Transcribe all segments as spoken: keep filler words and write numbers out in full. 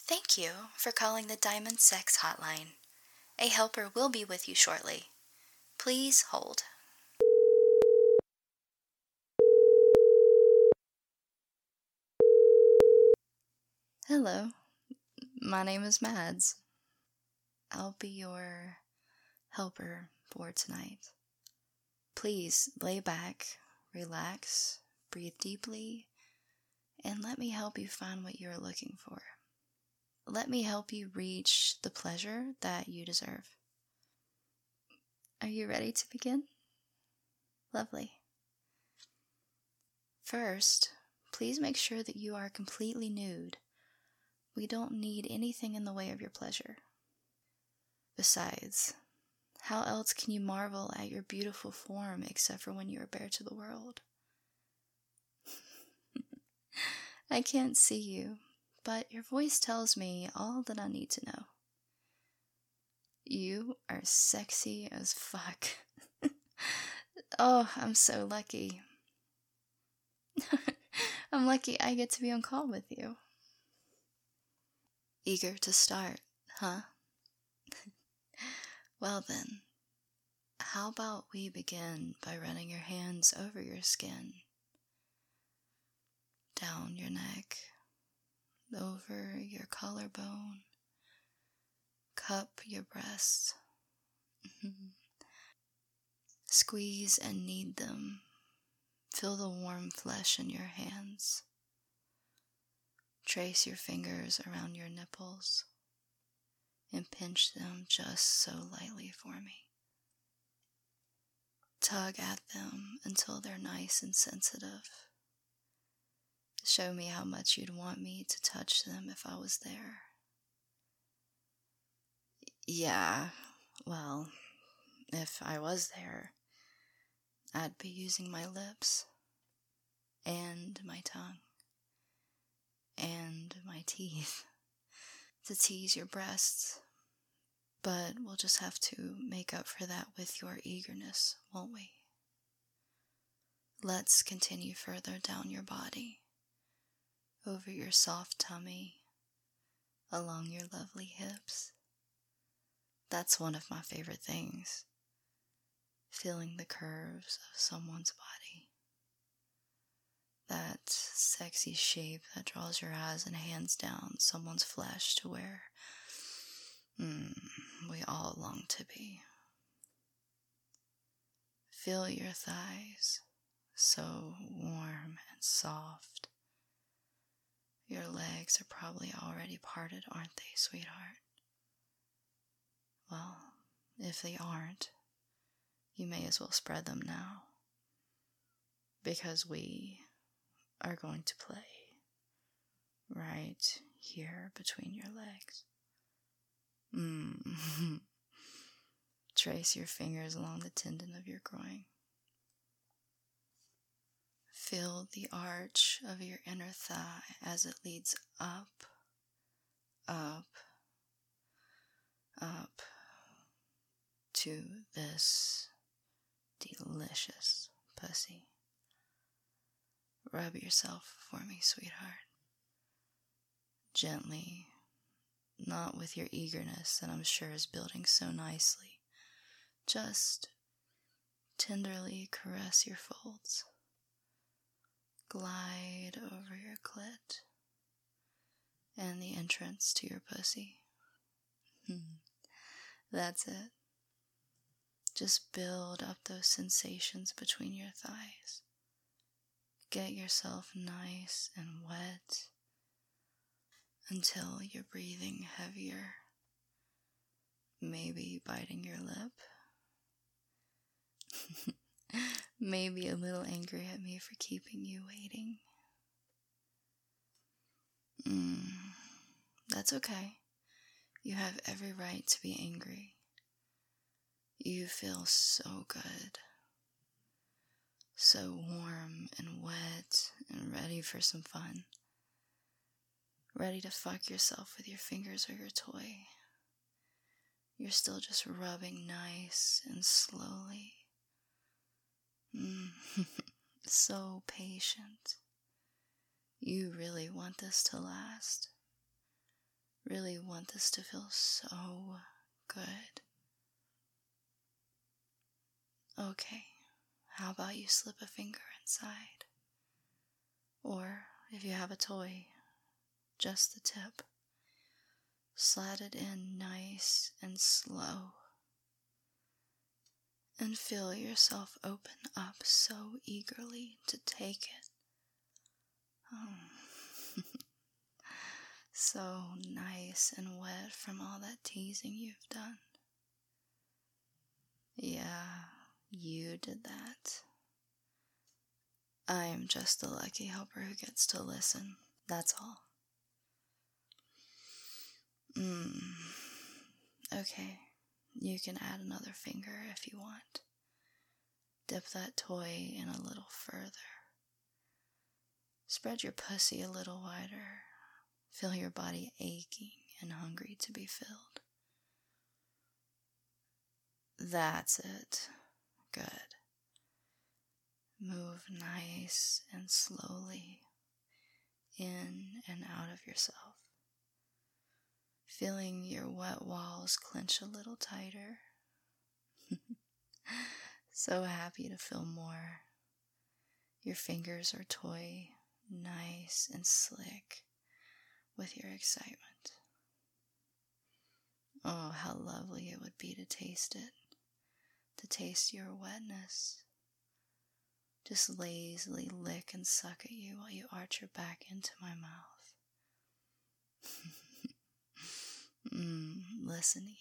Thank you for calling the Diamond Sex Hotline. A helper will be with you shortly. Please hold. Hello, my name is Mads. I'll be your helper for tonight. Please lay back, relax, breathe deeply, and let me help you find what you're looking for. Let me help you reach the pleasure that you deserve. Are you ready to begin? Lovely. First, please make sure that you are completely nude. We don't need anything in the way of your pleasure. Besides, how else can you marvel at your beautiful form except for when you are bare to the world? I can't see you, but your voice tells me all that I need to know. You are sexy as fuck. Oh, I'm so lucky. I'm lucky I get to be on call with you. Eager to start, huh? Well then, how about we begin by running your hands over your skin, down your neck, over your collarbone, cup your breasts, squeeze and knead them, feel the warm flesh in your hands, trace your fingers around your nipples, and pinch them just so lightly for me. Tug at them until they're nice and sensitive. Show me how much you'd want me to touch them if I was there. Yeah, well, if I was there, I'd be using my lips, and my tongue, and my teeth to tease your breasts. But we'll just have to make up for that with your eagerness, won't we? Let's continue further down your body, over your soft tummy, along your lovely hips. That's one of my favorite things, feeling the curves of someone's body. That sexy shape that draws your eyes and hands down someone's flesh to where mm, we all long to be. Feel your thighs, so warm and soft. Your legs are probably already parted, aren't they, sweetheart? Well, if they aren't, you may as well spread them now, because we are going to play right here between your legs. Mm. Trace your fingers along the tendon of your groin. Feel the arch of your inner thigh as it leads up, up, up to this delicious pussy. Rub yourself for me, sweetheart. Gently, not with your eagerness that I'm sure is building so nicely. Just tenderly caress your folds. Glide over your clit and the entrance to your pussy. That's it. Just build up those sensations between your thighs. Get yourself nice and wet until you're breathing heavier, maybe biting your lip, maybe a little angry at me for keeping you waiting. Mm, that's okay. You have every right to be angry. You feel so good, so warm and wet and ready for some fun. Ready to fuck yourself with your fingers or your toy. You're still just rubbing nice and slowly. Mm. So patient. You really want this to last. really want this to feel so good. Okay, how about you slip a finger inside? Or, if you have a toy, just the tip. Slide it in nice and slow. And feel yourself open up so eagerly to take it. Oh. So nice and wet from all that teasing you've done. Yeah, you did that. I am just the lucky helper who gets to listen. That's all. Mmm. Okay, you can add another finger if you want. Dip that toy in a little further. Spread your pussy a little wider. Feel your body aching and hungry to be filled. That's it. Good. Move nice and slowly in and out of yourself. Feeling your wet walls clench a little tighter. So happy to feel more. Your fingers are toy, nice and slick with your excitement. Oh, how lovely it would be to taste it, to taste your wetness. Just lazily lick and suck at you while you arch your back into my mouth. Mmm, listen to you.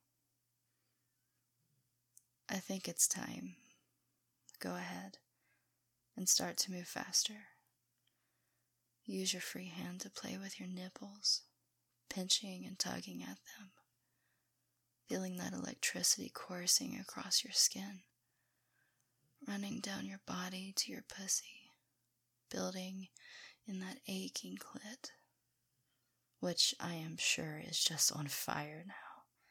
I think it's time. Go ahead and start to move faster. Use your free hand to play with your nipples, pinching and tugging at them, feeling that electricity coursing across your skin, running down your body to your pussy, building in that aching clit, which I am sure is just on fire now.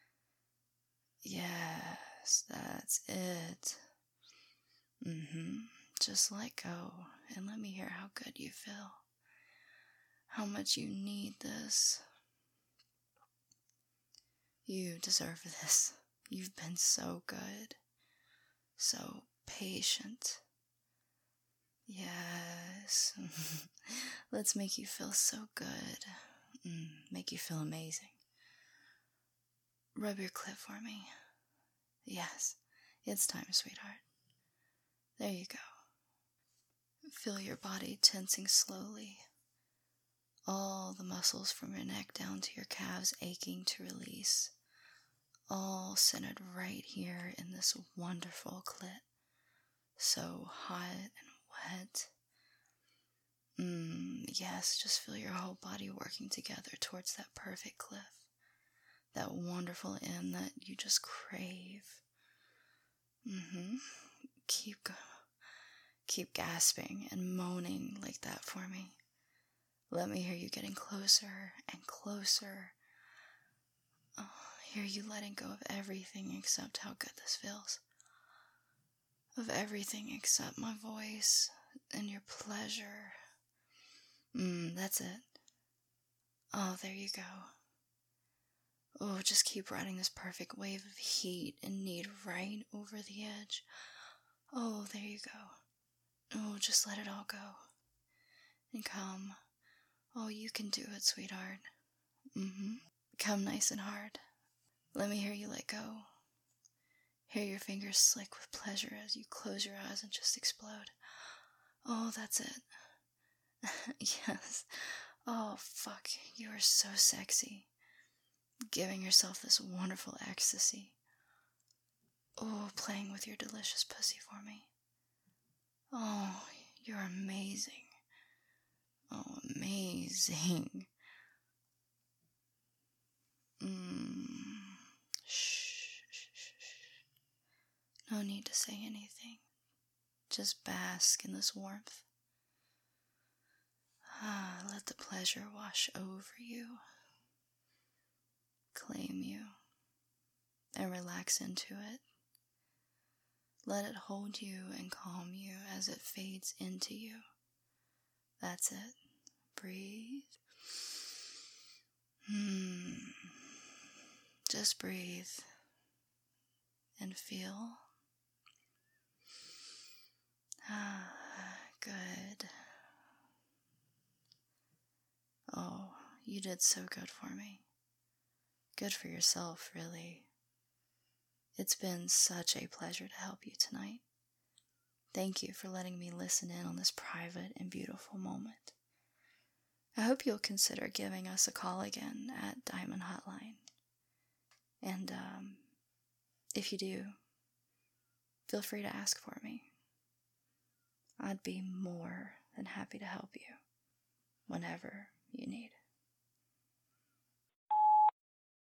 Yes, that's it. Mm-hmm. Just let go and let me hear how good you feel. How much you need this. You deserve this. You've been so good. So patient. Yes. Let's make you feel so good. Mm, make you feel amazing. Rub your clit for me. Yes, it's time, sweetheart. There you go. Feel your body tensing slowly. All the muscles from your neck down to your calves aching to release. All centered right here in this wonderful clit. So hot and wet. Mmm, yes, just feel your whole body working together towards that perfect cliff. That wonderful end that you just crave. Mm-hmm. Keep going. Keep gasping and moaning like that for me. Let me hear you getting closer and closer. Oh, hear you letting go of everything except how good this feels. Of everything except my voice and your pleasure. Mmm, that's it. Oh, there you go. Oh, just keep riding this perfect wave of heat and need right over the edge. Oh, there you go. Oh, just let it all go. And come. Oh, you can do it, sweetheart. Mm-hmm. Come nice and hard. Let me hear you let go. Hear your fingers slick with pleasure as you close your eyes and just explode. Oh, that's it. Yes. Oh, fuck. You are so sexy. Giving yourself this wonderful ecstasy. Oh, playing with your delicious pussy for me. Oh, you're amazing. Oh, amazing. Mmm. Shh, shh, shh, shh. No need to say anything. Just bask in this warmth. Ah, let the pleasure wash over you. Claim you. And relax into it. Let it hold you and calm you as it fades into you. That's it. Breathe. Hmm. Just breathe and feel. Ah, good. Oh, you did so good for me. Good for yourself, really. It's been such a pleasure to help you tonight. Thank you for letting me listen in on this private and beautiful moment. I hope you'll consider giving us a call again at Diamond Hotline. And um, if you do, feel free to ask for me. I'd be more than happy to help you whenever you need.